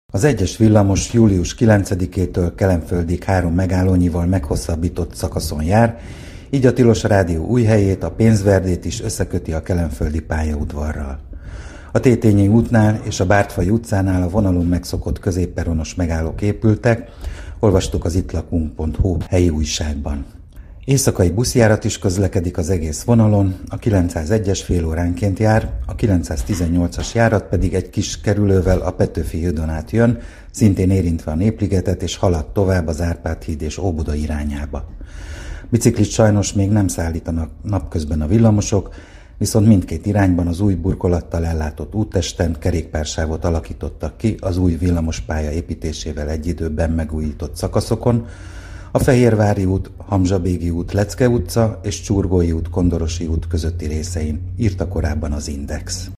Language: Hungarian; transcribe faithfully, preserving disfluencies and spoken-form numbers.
Az egyes villamos július kilencedikétől Kelenföldig három megállónyival meghosszabbított szakaszon jár, így a Tilos Rádió Újhelyét, a Pénzverdét is összeköti a kelenföldi pályaudvarral. A Tétényi útnál és a Bártfai utcánál a vonalon megszokott középperonos megállók épültek, olvastuk az ittlakunk pont hu helyi újságban. Éjszakai buszjárat is közlekedik az egész vonalon, a kilencszázegyes fél óránként jár, a kilencszáztizennyolcas járat pedig egy kis kerülővel a Petőfi hídon át jön, szintén érintve a Népligetet, és halad tovább az Árpád híd és Óbuda irányába. Biciklit sajnos még nem szállítanak napközben a villamosok, viszont mindkét irányban az új burkolattal ellátott úttesten kerékpársávot alakítottak ki az új villamospálya építésével egy időben megújított szakaszokon, a Fehérvári út, Hamzsabégi út, Lecke utca és Csurgói út, Kondorosi út közötti részein, írta korábban az Index.